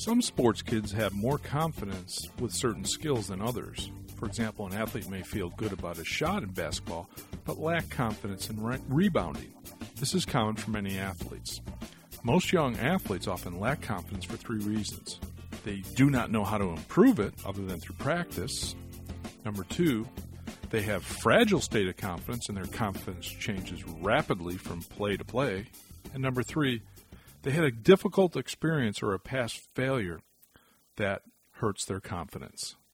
Some sports kids have more confidence with certain skills than others. For example, an athlete may feel good about his shot in basketball, but lack confidence in rebounding. This is common for many athletes. Most young athletes often lack confidence for 3 reasons. They do not know how to improve it other than through practice. Number 2, they have fragile state of confidence and their confidence changes rapidly from play to play. And number 3, they had a difficult experience or a past failure that hurts their confidence.